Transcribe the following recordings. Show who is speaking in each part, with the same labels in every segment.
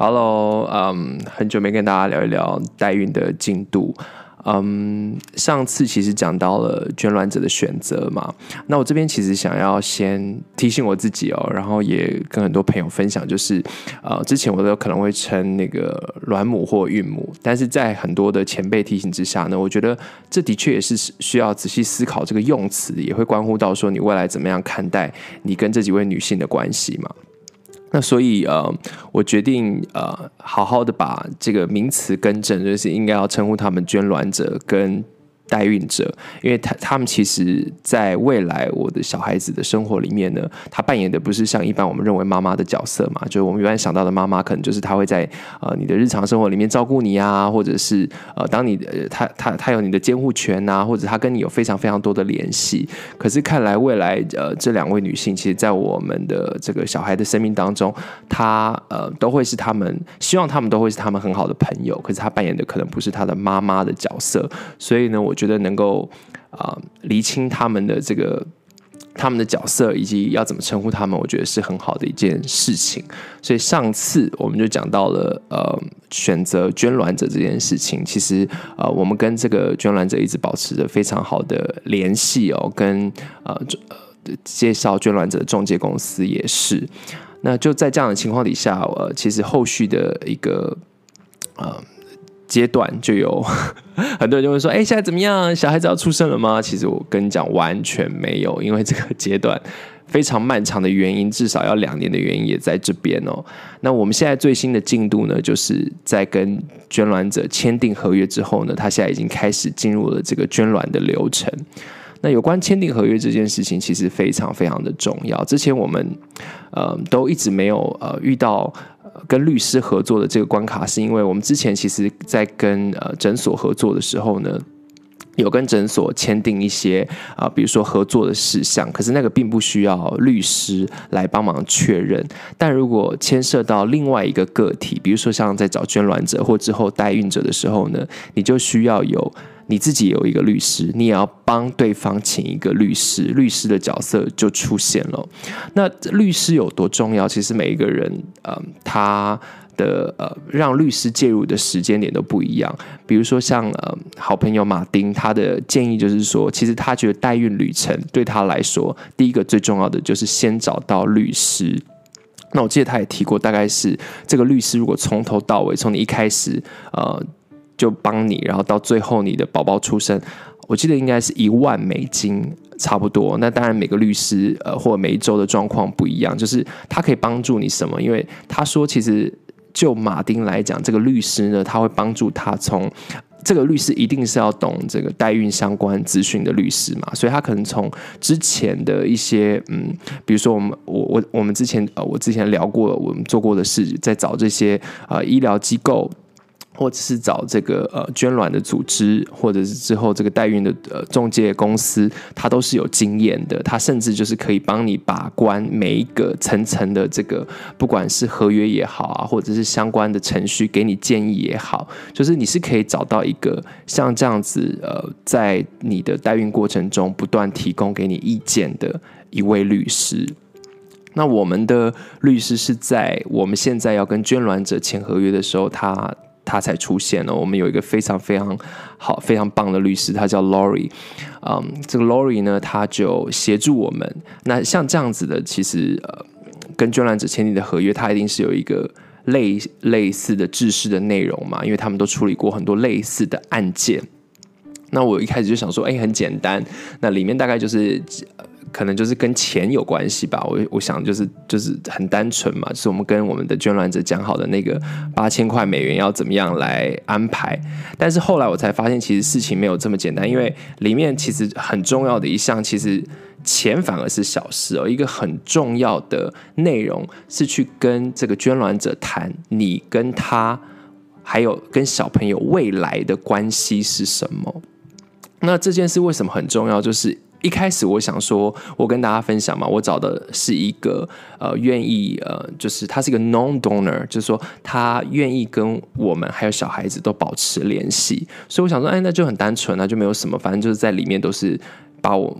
Speaker 1: Hello，很久没跟大家聊一聊代孕的进度。上次其实讲到了捐卵者的选择嘛，那我这边其实想要先提醒我自己然后也跟很多朋友分享，就是之前我都可能会称那个卵母或孕母，但是在很多的前辈提醒之下呢，我觉得这的确也是需要仔细思考这个用词，也会关乎到说你未来怎么样看待你跟这几位女性的关系嘛。那所以我决定好好的把这个名词更正，就是应该要称呼他们捐卵者跟代孕者，因为他们其实在未来我的小孩子的生活里面呢，他扮演的不是像一般我们认为妈妈的角色嘛，就是我们一般想到的妈妈可能就是他会在你的日常生活里面照顾你啊，或者是当你他有你的监护权啊，或者他跟你有非常非常多的联系。可是看来未来这两位女性，其实在我们的这个小孩的生命当中，他都会是他们希望他们都会是他们很好的朋友，可是他扮演的可能不是他的妈妈的角色，所以呢，我觉得能够厘清他们的角色以及要怎么称呼他们，我觉得是很好的一件事情。所以上次我们就讲到了选择捐卵者这件事情，其实我们跟这个捐卵者一直保持着非常好的联系跟介绍捐卵者的中介公司也是。那就在这样的情况底下，其实后续的一个阶段就有很多人就会说现在怎么样，小孩子要出生了吗？其实我跟你讲完全没有，因为这个阶段非常漫长的原因，至少要2年的原因也在这边那我们现在最新的进度呢，就是在跟捐卵者签订合约之后呢，他现在已经开始进入了这个捐卵的流程。那有关签订合约这件事情其实非常非常的重要，之前我们都一直没有遇到跟律师合作的这个关卡，是因为我们之前其实在跟诊所合作的时候呢，有跟诊所签订一些比如说合作的事项，可是那个并不需要律师来帮忙确认。但如果牵涉到另外一个个体，比如说像在找捐卵者或之后代孕者的时候呢，你就需要你自己有一个律师，你也要帮对方请一个律师，律师的角色就出现了。那律师有多重要？其实每一个人他的让律师介入的时间点都不一样。比如说像好朋友马丁，他的建议就是说，其实他觉得代孕旅程对他来说，第一个最重要的就是先找到律师。那我记得他也提过，大概是这个律师如果从头到尾，从你一开始就帮你，然后到最后你的宝宝出生，我记得应该是$10,000差不多。那当然每个律师或每一周的状况不一样，就是他可以帮助你什么？因为他说，其实就马丁来讲，这个律师呢，他会帮助他从这个律师一定是要懂这个代孕相关资讯的律师嘛，所以他可能从之前的一些比如说我们之前我之前聊过我们做过的事，在找这些医疗机构，或者是找这个捐卵的组织，或者是之后这个代孕的中介公司，他都是有经验的。他甚至就是可以帮你把关每一个层层的这个，不管是合约也好啊，或者是相关的程序，给你建议也好，就是你是可以找到一个像这样子在你的代孕过程中不断提供给你意见的一位律师。那我们的律师是在我们现在要跟捐卵者签合约的时候，他才出现了。我们有一个非常非常好、非常棒的律师，他叫 Lori。这个 Lori 呢，他就协助我们。那像这样子的，其实跟捐卵者签订的合约，它一定是有一个类似的制式的内容嘛，因为他们都处理过很多类似的案件。那我一开始就想说，很简单，那里面大概就是可能就是跟钱有关系吧，我想就是很单纯嘛，就是我们跟我们的捐卵者讲好的那个$8000要怎么样来安排。但是后来我才发现，其实事情没有这么简单，因为里面其实很重要的一项，其实钱反而是小事一个很重要的内容是去跟这个捐卵者谈，你跟他还有跟小朋友未来的关系是什么。那这件事为什么很重要？就是一开始我想说，我跟大家分享嘛，我找的是一个愿意就是他是一个 non-donor， 就是说他愿意跟我们还有小孩子都保持联系，所以我想说，那就很单纯啊，就没有什么，反正就是在里面都是把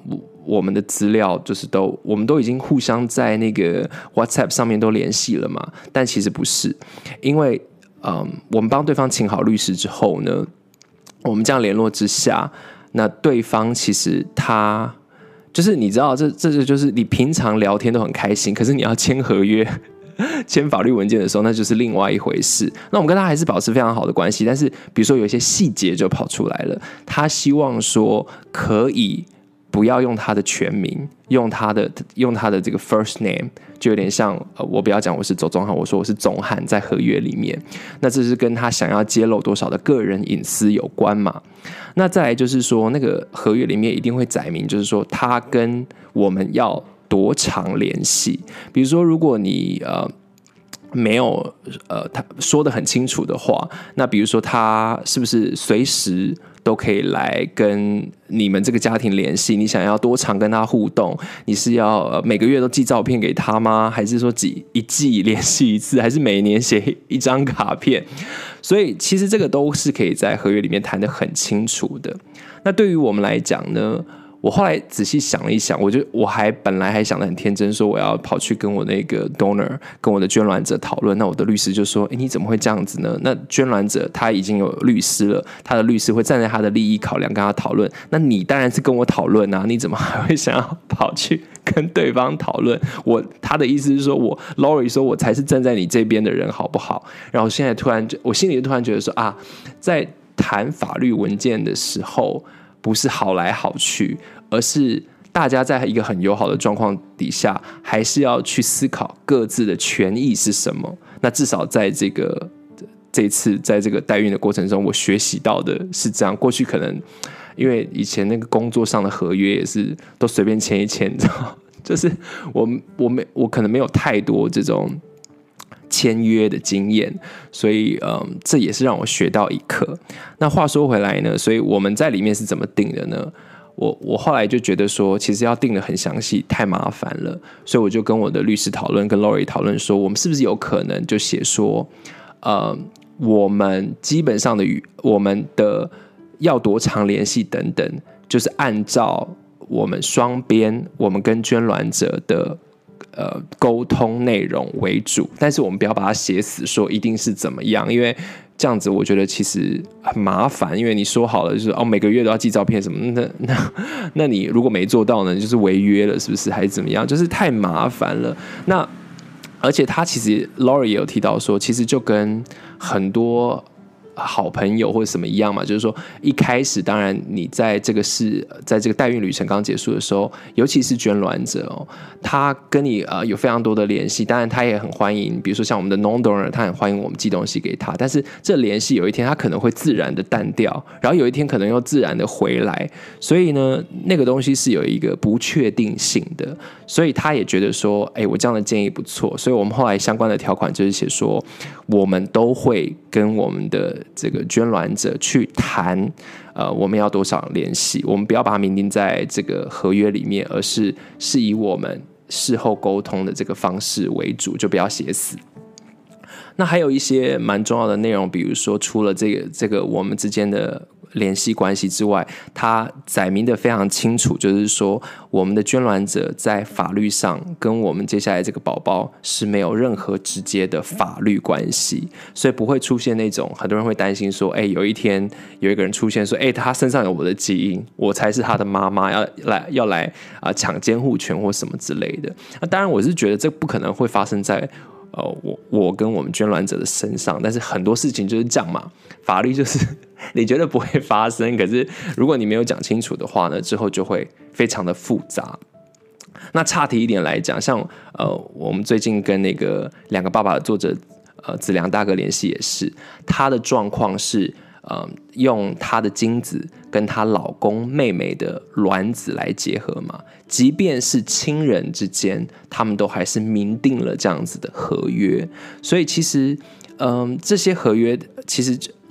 Speaker 1: 我们的资料就是我们都已经互相在那个 WhatsApp 上面都联系了嘛，但其实不是，因为我们帮对方请好律师之后呢，我们这样联络之下，那对方其实他就是你知道这就是你平常聊天都很开心，可是你要签合约签法律文件的时候，那就是另外一回事。那我们跟他还是保持非常好的关系，但是比如说有一些细节就跑出来了，他希望说可以不要用他的全名，用他的这个 first name， 就有点像我不要讲我是周宗翰，我说我是宗翰在合约里面。那这是跟他想要揭露多少的个人隐私有关嘛？那再来就是说，那个合约里面一定会载明，就是说他跟我们要多长联系。比如说，如果你没有他说得很清楚的话，那比如说他是不是随时都可以来跟你们这个家庭联系？你想要多常跟他互动？你是要每个月都寄照片给他吗？还是说一季联系一次？还是每年写一张卡片？所以其实这个都是可以在合约里面谈得很清楚的。那对于我们来讲呢，我后来仔细想了一想，我本来还想得很天真，说我要跑去跟我那个 donor 跟我的捐卵者讨论。那我的律师就说：“你怎么会这样子呢？那捐卵者他已经有律师了，他的律师会站在他的利益考量跟他讨论。那你当然是跟我讨论啊，你怎么还会想要跑去跟对方讨论？他的意思是说Lori 说我才是站在你这边的人，好不好？然后现在我心里突然觉得说啊，在谈法律文件的时候，不是好来好去，而是大家在一个很友好的状况底下，还是要去思考各自的权益是什么。那至少在这一次在这个代孕的过程中，我学习到的是这样。过去可能因为以前那个工作上的合约也是都随便签一签，你知道，就是我可能没有太多这种签约的经验，所以这也是让我学到一课。那话说回来呢，所以我们在里面是怎么定的呢？我后来就觉得说，其实要定得很详细太麻烦了，所以我就跟我的律师讨论，跟 Lori 讨论说，我们是不是有可能就写说，我们基本上我们的要多长联系等等，就是按照我们双边，我们跟捐卵者的沟通内容为主，但是我们不要把它写死，说一定是怎么样，因为这样子我觉得其实很麻烦。因为你说好了就是每个月都要寄照片什么，那你如果没做到呢，就是违约了，是不是？还是怎么样？就是太麻烦了。那而且他其实 Lori 也有提到说，其实就跟很多好朋友或者什么一样嘛，就是说一开始当然你在这个代孕旅程刚结束的时候，尤其是捐卵者他跟你有非常多的联系，当然他也很欢迎，比如说像我们的 non-donor， 他很欢迎我们寄东西给他，但是这联系有一天他可能会自然的淡掉，然后有一天可能又自然的回来，所以呢那个东西是有一个不确定性的，所以他也觉得说我这样的建议不错，所以我们后来相关的条款就是写说，我们都会跟我们的这个捐卵者去谈我们要多少联系，我们不要把它明定在这个合约里面，而是以我们事后沟通的这个方式为主，就不要写死。那还有一些蛮重要的内容，比如说除了这个我们之间的联系关系之外，它载明的非常清楚，就是说我们的捐卵者在法律上跟我们接下来这个宝宝是没有任何直接的法律关系，所以不会出现那种很多人会担心说，有一天有一个人出现说，他身上有我的基因，我才是他的妈妈，要来抢监护权或什么之类的。那当然我是觉得这不可能会发生在我跟我们捐卵者的身上，但是很多事情就是这样嘛，法律就是你觉得不会发生，可是如果你没有讲清楚的话呢，之后就会非常的复杂。那岔题一点来讲，像我们最近跟那个两个爸爸的作者子良大哥联系，也是他的状况是用她的精子跟她老公妹妹的卵子来结合嘛，即便是亲人之间，他们都还是明定了这样子的合约。所以其实这些合约其实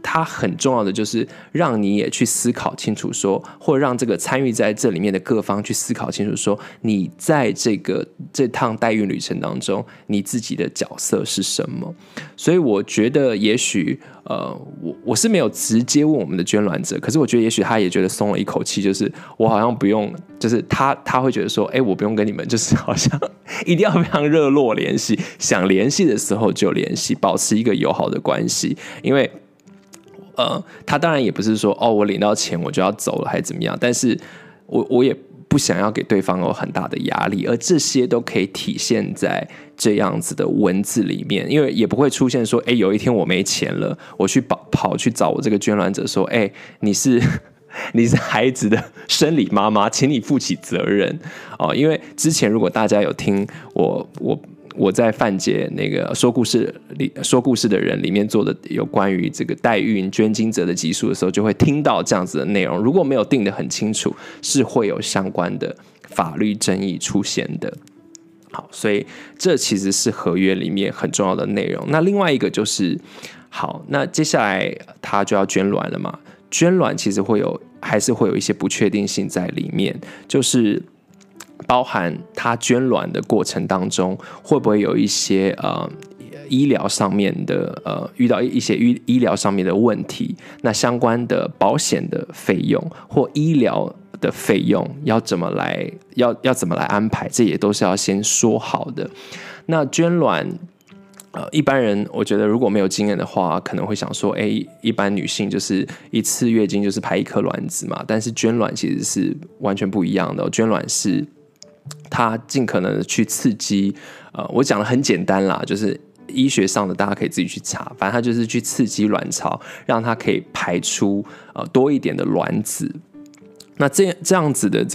Speaker 1: 它很重要的就是让你也去思考清楚说，或者让这个参与在这里面的各方去思考清楚说，你在这趟代孕旅程当中，你自己的角色是什么。所以我觉得也许我是没有直接问我们的捐卵者，可是我觉得也许他也觉得松了一口气，就是我好像不用，就是他会觉得说，我不用跟你们就是好像一定要非常热络联系，想联系的时候就联系，保持一个友好的关系。因为他当然也不是说我领到钱我就要走了还是怎么样，但是我也不想要给对方有很大的压力，而这些都可以体现在这样子的文字里面，因为也不会出现说，有一天我没钱了，我跑去找我这个捐卵者说，你是孩子的生理妈妈，请你负起责任因为之前如果大家有听我在范姐那个说故事的人里面做的有关于这个代孕捐精者的集数的时候，就会听到这样子的内容。如果没有定得很清楚，是会有相关的法律争议出现的。好，所以这其实是合约里面很重要的内容。那另外一个就是，好，那接下来他就要捐卵了嘛？捐卵其实还是会有一些不确定性在里面，就是包含他捐卵的过程当中，会不会有一些医疗上面的遇到一些医疗上面的问题，那相关的保险的费用或医疗的费用要怎么来安排，这也都是要先说好的。那捐卵一般人我觉得如果没有经验的话，可能会想说，一般女性就是一次月经就是排一颗卵子嘛，但是捐卵其实是完全不一样的。捐卵是它尽可能的去刺激，我讲的很简单啦，就是医学上的大家可以自己去查，反正它就是去刺激卵巢，让它可以排出多一点的卵子。那这样子的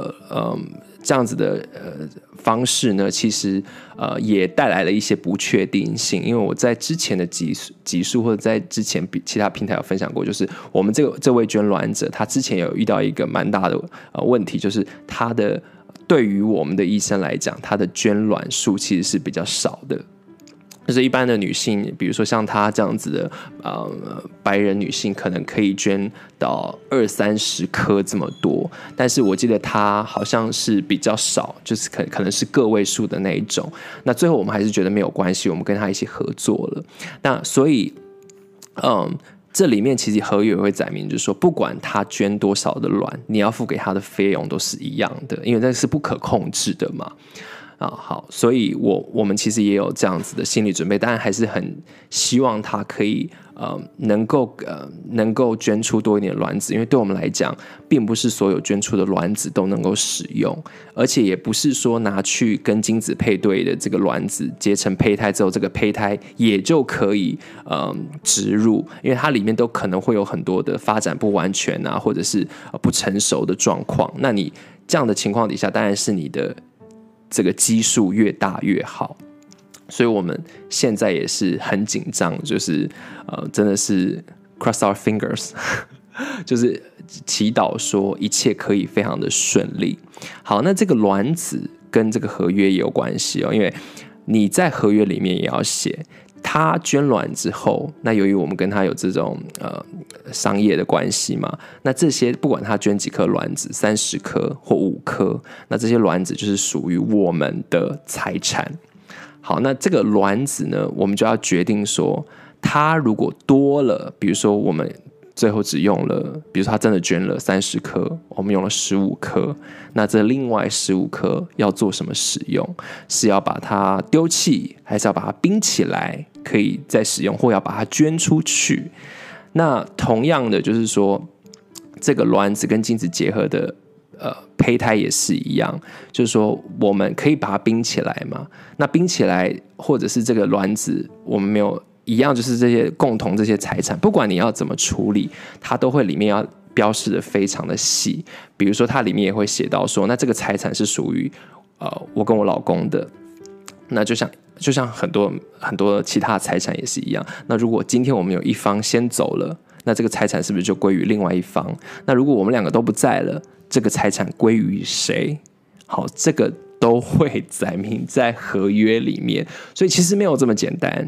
Speaker 1: 方式呢，其实也带来了一些不确定性，因为我在之前的集数或者在之前其他平台有分享过，就是我们这位捐卵者，他之前有遇到一个蛮大的问题，就是他的对于我们的医生来讲，他的捐卵数其实是比较少的。就是一般的女性，比如说像她这样子的白人女性，可能可以捐到20-30颗这么多，但是我记得她好像是比较少，就是可能是个位数的那一种。那最后我们还是觉得没有关系，我们跟她一起合作了。那所以这里面其实合约也会载明，就是说不管她捐多少的卵，你要付给她的费用都是一样的，因为这是不可控制的嘛。好，所以我们其实也有这样子的心理准备，当然还是很希望他可以能够捐出多一点卵子，因为对我们来讲，并不是所有捐出的卵子都能够使用，而且也不是说拿去跟精子配对的这个卵子结成胚胎之后，这个胚胎也就可以植入，因为它里面都可能会有很多的发展不完全啊，或者是不成熟的状况。那你这样的情况底下，当然是你的这个基数越大越好，所以我们现在也是很紧张，就是真的是 cross our fingers 就是祈祷说一切可以非常的顺利。好，那这个卵子跟这个合约也有关系因为你在合约里面也要写他捐卵之后，那由于我们跟他有这种商业的关系嘛，那这些不管他捐几颗卵子，30颗或5颗，那这些卵子就是属于我们的财产。好，那这个卵子呢，我们就要决定说，他如果多了，比如说我们最后只用了，比如说他真的捐了30颗，我们用了15颗，那这另外15颗要做什么使用？是要把它丢弃，还是要把它冰起来可以再使用，或要把它捐出去？那同样的就是说，这个卵子跟精子结合的胚胎也是一样，就是说我们可以把它冰起来嘛？那冰起来，或者是这个卵子我们没有一样，就是这些共同这些财产，不管你要怎么处理，它都会里面要标示的非常的细。比如说它里面也会写到说，那这个财产是属于我跟我老公的，那就像很多其他财产也是一样。那如果今天我们有一方先走了，那这个财产是不是就归于另外一方？那如果我们两个都不在了，这个财产归于谁？好，这个都会载明在合约里面，所以其实没有这么简单。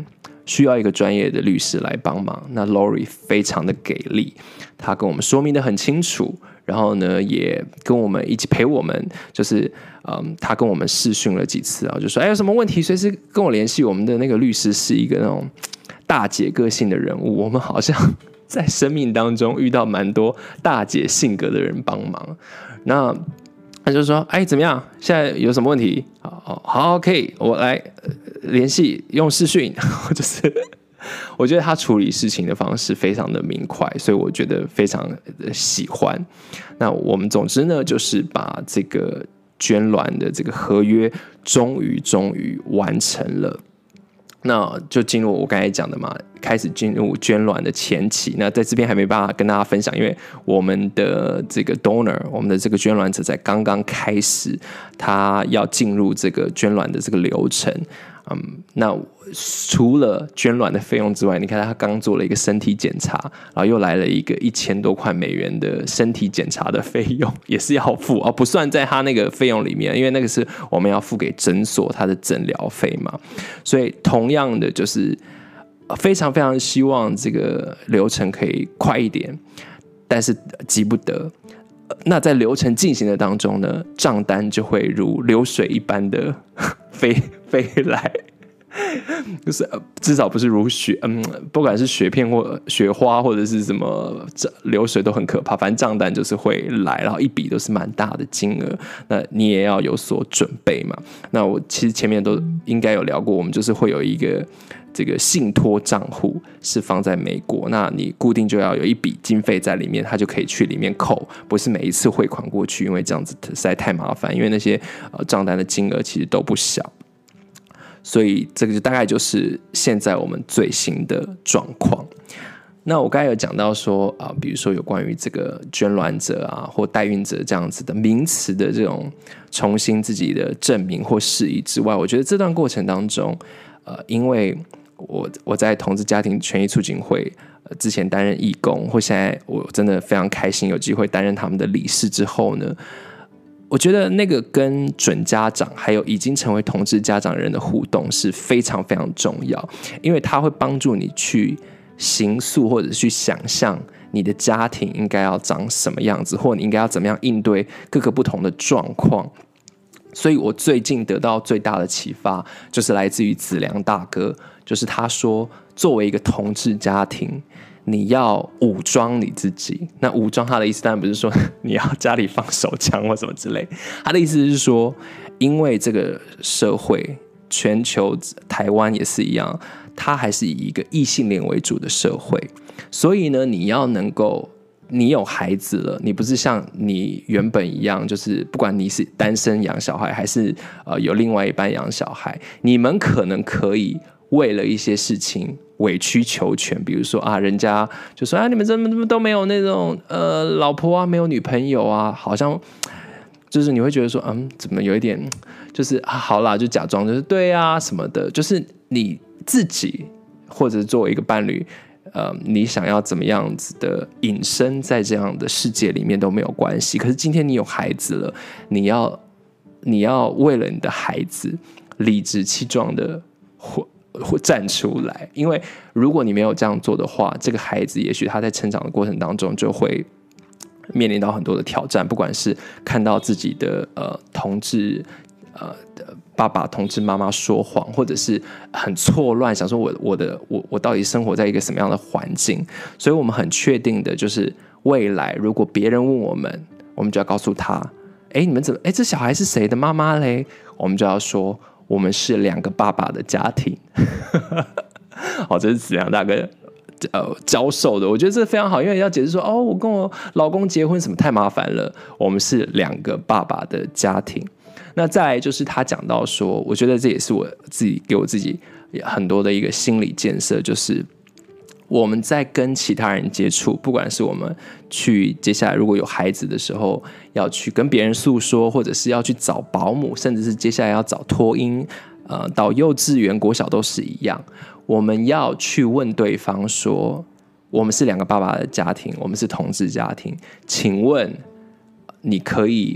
Speaker 1: 需要一个专业的律师来帮忙。那 Lori 非常的给力，他跟我们说明的很清楚，然后呢也跟我们一起陪我们，就是他跟我们视讯了几次啊，就说有什么问题随时跟我联系。我们的那个律师是一个那种大姐个性的人物，我们好像在生命当中遇到蛮多大姐性格的人帮忙。那他就说怎么样，现在有什么问题？好，可以，我来联系，用视讯。就是我觉得他处理事情的方式非常的明快，所以我觉得非常的喜欢。那我们总之呢，就是把这个捐卵的这个合约终于完成了。那就进入我刚才讲的嘛，开始进入捐卵的前期。那在这边还没办法跟大家分享，因为我们的这个 donor， 我们的这个捐卵者在刚刚开始，他要进入这个捐卵的这个流程。那除了捐卵的费用之外，你看他刚做了一个身体检查，然后又来了一个$1000多的身体检查的费用，也是要付不算在他那个费用里面，因为那个是我们要付给诊所他的诊疗费嘛。所以同样的就是非常非常希望这个流程可以快一点，但是急不得。那在流程进行的当中呢，账单就会如流水一般的飞来，就是至少不是如雪，不管是雪片或雪花或者是什么流水都很可怕，反正账单就是会来，然后一笔都是蛮大的金额，那你也要有所准备嘛。那我其实前面都应该有聊过，我们就是会有一个这个信托账户是放在美国，那你固定就要有一笔经费在里面，它就可以去里面扣，不是每一次汇款过去，因为这样子实在太麻烦，因为那些账单的金额其实都不小。所以这个就大概就是现在我们最新的状况。那我刚才有讲到说比如说有关于这个捐卵者或代孕者这样子的名词的这种重新自己的证明或释疑之外，我觉得这段过程当中因为我在同志家庭权益促进会之前担任义工，或现在我真的非常开心有机会担任他们的理事之后呢，我觉得那个跟准家长还有已经成为同志家长人的互动是非常非常重要，因为它会帮助你去形塑或者去想象你的家庭应该要长什么样子，或你应该要怎么样应对各个不同的状况。所以我最近得到最大的启发就是来自于子良大哥，就是他说作为一个同志家庭你要武装你自己。那武装他的意思当然不是说你要家里放手枪或什么之类，他的意思是说因为这个社会全球台湾也是一样，它还是以一个异性恋为主的社会，所以呢你要能够你有孩子了，你不是像你原本一样，就是不管你是单身养小孩还是有另外一半养小孩，你们可能可以为了一些事情委曲求全，比如说人家就说你们怎么都没有那种老婆没有女朋友好像就是你会觉得说怎么有一点就是好啦，就假装就是对什么的，就是你自己或者作为一个伴侣你想要怎么样子的隐身在这样的世界里面都没有关系。可是今天你有孩子了，你要为了你的孩子理直气壮的站出来，因为如果你没有这样做的话，这个孩子也许他在成长的过程当中就会面临到很多的挑战，不管是看到自己的同志爸爸同志妈妈说谎，或者是很错乱，想说我到底生活在一个什么样的环境。所以我们很确定的就是未来如果别人问我们就要告诉他你们怎么这小孩是谁的妈妈嘞，我们就要说我们是2个爸爸的家庭好，这是子良大哥教授的，我觉得这非常好，因为要解释说我跟我老公结婚什么太麻烦了，我们是2个爸爸的家庭。那再来就是他讲到说，我觉得这也是我自己给我自己很多的一个心理建设，就是我们在跟其他人接触，不管是我们去接下来如果有孩子的时候要去跟别人诉说，或者是要去找保姆，甚至是接下来要找托婴到幼稚园国小都是一样，我们要去问对方说我们是2个爸爸的家庭，我们是同志家庭，请问你可以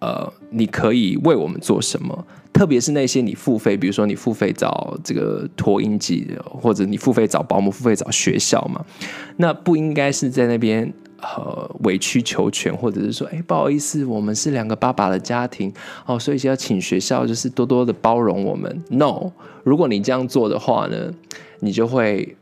Speaker 1: 你可以为我们做什么？特别是那些你付费，比如说你付费找这个托婴机，或者你付费找保姆、付费找学校嘛，那不应该是在那边委曲求全，或者是说，不好意思，我们是2个爸爸的家庭哦，所以要请学校就是多多的包容我们。No， 如果你这样做的话呢，你就会，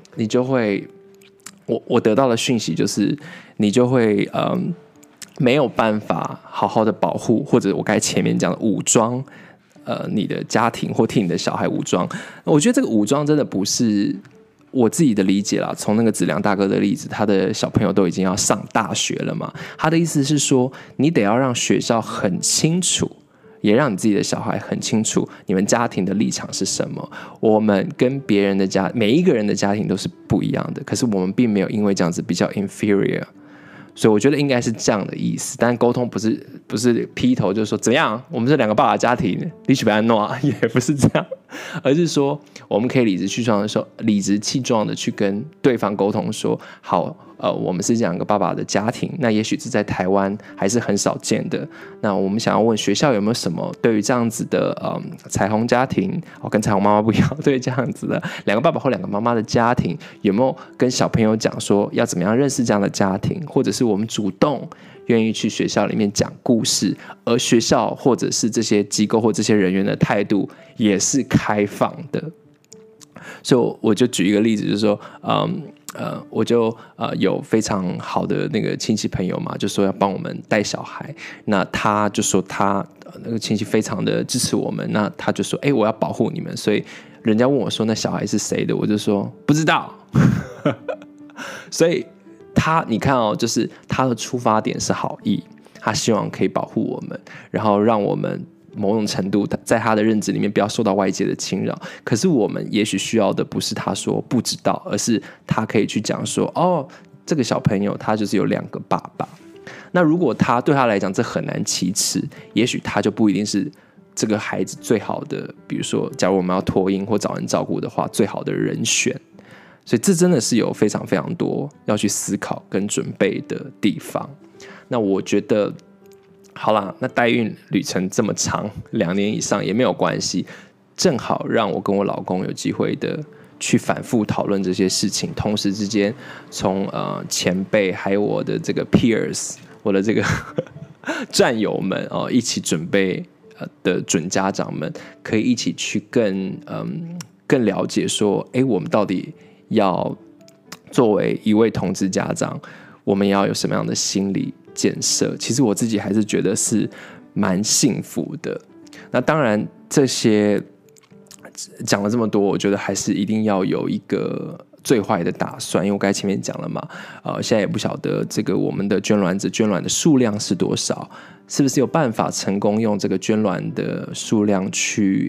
Speaker 1: 我得到的讯息就是，你就会没有办法好好的保护，或者我刚才前面讲的武装你的家庭，或替你的小孩武装。我觉得这个武装真的不是我自己的理解啦。从那个子良大哥的例子，他的小朋友都已经要上大学了嘛，他的意思是说，你得要让学校很清楚，也让你自己的小孩很清楚你们家庭的立场是什么。我们跟别人的每一个人的家庭都是不一样的，可是我们并没有因为这样子比较 inferior，所以我觉得应该是这样的意思。但沟通不是劈头就说怎么样，我们是2个爸爸家庭，你去不要弄啊，也不是这样，而是说我们可以理直气壮的去跟对方沟通说，好，我们是2个爸爸的家庭，那也许是在台湾还是很少见的。那我们想要问学校有没有什么对于这样子的彩虹家庭，跟彩虹妈妈不一样，对这样子的2个爸爸或2个妈妈的家庭，有没有跟小朋友讲说要怎么样认识这样的家庭，或者是我们主动愿意去学校里面讲故事，而学校或者是这些机构或这些人员的态度也是开放的。所以我就举一个例子，就是说，我就有非常好的那个亲戚朋友嘛，就说要帮我们带小孩，那他就说他那个亲戚非常的支持我们，那他就说，我要保护你们，所以人家问我说那小孩是谁的，我就说不知道。所以你看哦，就是他的出发点是好意，他希望可以保护我们，然后让我们某种程度在他的认知里面不要受到外界的侵扰。可是我们也许需要的不是他说不知道，而是他可以去讲说，这个小朋友他就是有2个爸爸。那如果对他来讲这很难启齿，也许他就不一定是这个孩子最好的，比如说假如我们要托婴或找人照顾的话，最好的人选。所以这真的是有非常非常多要去思考跟准备的地方。那我觉得好啦，那代孕旅程这么长，2年以上也没有关系，正好让我跟我老公有机会的去反复讨论这些事情，同时之间从前辈还有我的这个 peers， 我的这个战友们一起准备的准家长们，可以一起去更了解说，我们到底要作为一位同志家长，我们要有什么样的心理建设。其实我自己还是觉得是蛮幸福的。那当然这些讲了这么多，我觉得还是一定要有一个最坏的打算，因为我刚才前面讲了嘛，现在也不晓得这个我们的捐卵者捐卵的数量是多少，是不是有办法成功用这个捐卵的数量去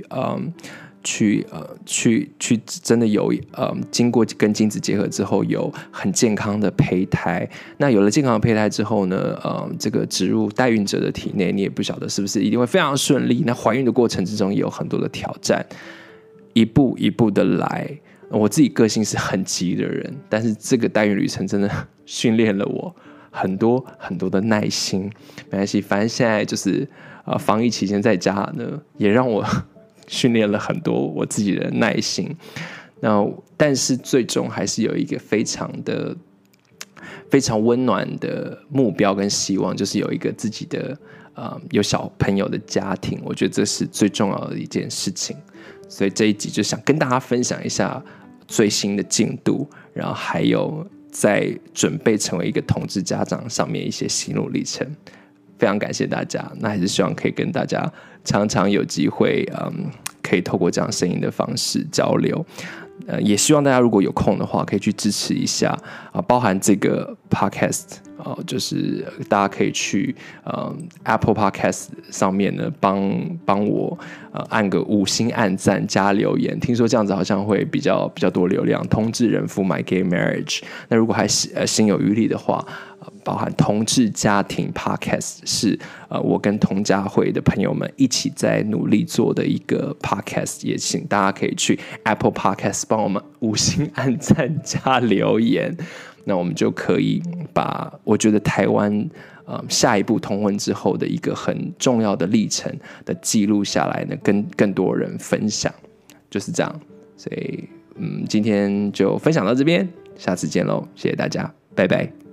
Speaker 1: 真的有经过跟精子结合之后有很健康的胚胎。那有了健康的胚胎之后呢，这个植入代孕者的体内，你也不晓得是不是一定会非常顺利。那怀孕的过程之中也有很多的挑战，一步一步的来。我自己个性是很急的人，但是这个代孕旅程真的训练了我很多很多的耐心。没关系，反正现在就是防疫期间在家呢，也让我训练了很多我自己的耐心。但是最终还是有一个非常温暖的目标跟希望，就是有一个自己的有小朋友的家庭。我觉得这是最重要的一件事情。所以这一集就想跟大家分享一下最新的进度，然后还有在准备成为一个同志家长上面一些心路历程。非常感谢大家，那还是希望可以跟大家常常有机会可以透过这样声音的方式交流。也希望大家如果有空的话可以去支持一下包含这个 podcast就是大家可以去Apple Podcast 上面呢帮我按个5星按赞加留言，听说这样子好像会比较多流量。同志人夫 My Gay Marriage， 那如果还心有余力的话，包含同志家庭 Podcast 是我跟同家会的朋友们一起在努力做的一个 Podcast， 也请大家可以去 Apple Podcast 帮我们5星按赞加留言，那我们就可以把我觉得台湾下一步同婚之后的一个很重要的历程的记录下来呢，跟更多人分享，就是这样。所以今天就分享到这边，下次见喽，谢谢大家，拜拜。